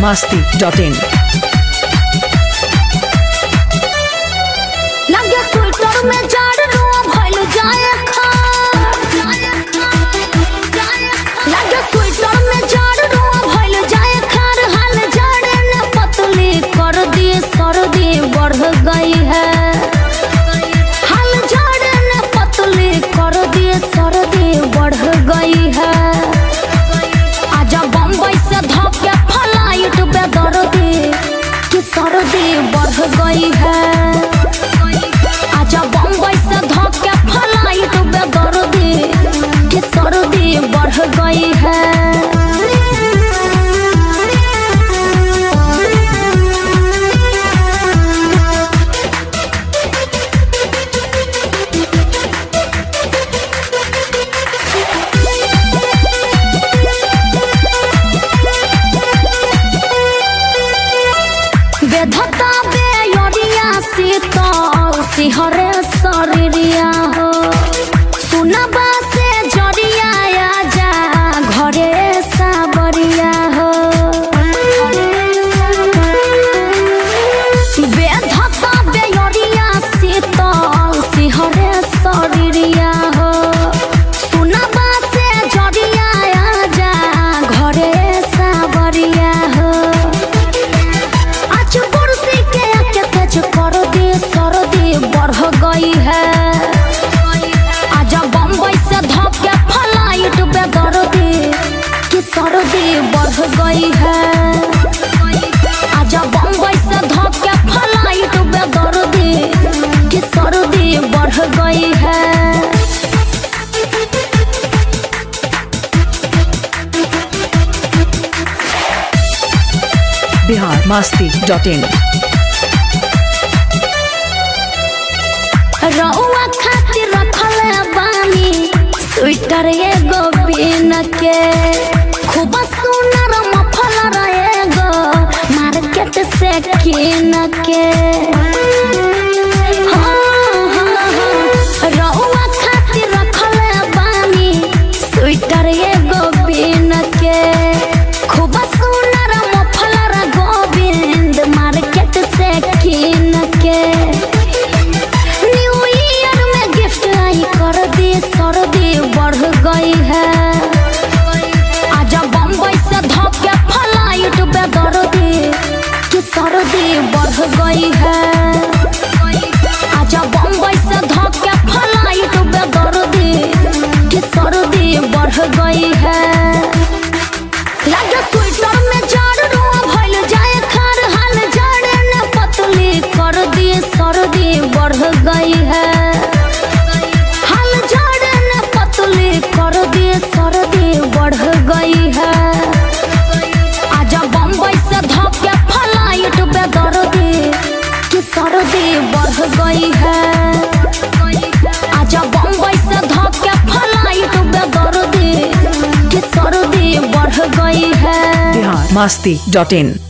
biharmasti.in लगे sweater में जाड़ रुआ भइल जाए लगे स्वेटर में जाड़ रुआ भइल जाए खार हाल जाड़े ने पतली कर दी सर्दी बढ़ गई है हाल जाड़े ने पतली कर दी सर्दी बढ़ गई है आजा बम्बई से धक्के फ्लाइट पे दर्दी कि सर्दी बढ़ गई है आजा बम्बई से धक्के फ्लाइट पे दर्दी कि सर्दी बढ़ गई है बेधता बेयोरिया शीतल सिहरे शरीरिया हो सुनबा से जरिया आजा घरे साबरिया हो बेधता बेयोरिया शीतल सिहरे शरीरिया हो सुनबा से जरिया आजा घरे साबरिया हो आज कुर्सी के आके तेज कर दी सर्दी बढ़ गई है आजा बम्बई से धक्के फ्लाइट पे दर्दी कि सर्दी बढ़ गई है आजा बम्बई से धक्के फ्लाइट पे दर्दी कि सर्दी बढ़ गई है biharmasti.in रउआ खातिर रखले बानी स्वेटर एगो बिन के खूब सुनर मफलर एगो मार्केट से किन के रउआ खातिर रखले बानी स्वेटर एगो बिन के खूब सुनर मफलर गोविंद मार्केट से किन के सर्दी बढ़ गई है आजा बम्बई से धक्के फ्लाइट पे दर्दी कि सर्दी बढ़ गई है आजा बम्बई से धक्के फ्लाइट पे दर्दी कि सर्दी बढ़ गई है लगे स्वेटर में जाड़ रुआ भइल जाए खार हाल जाड़े ने पतली कर दी सर्दी बढ़ गई है कर दी सर्दी बढ़ गई है आजा बम्बई से धक्के फ्लाइट पे दर्दी कि सर्दी बढ़ गई है आजा बम्बई से धक्के फ्लाइट पे दर्दी कि सर्दी बढ़ गई है biharmasti.in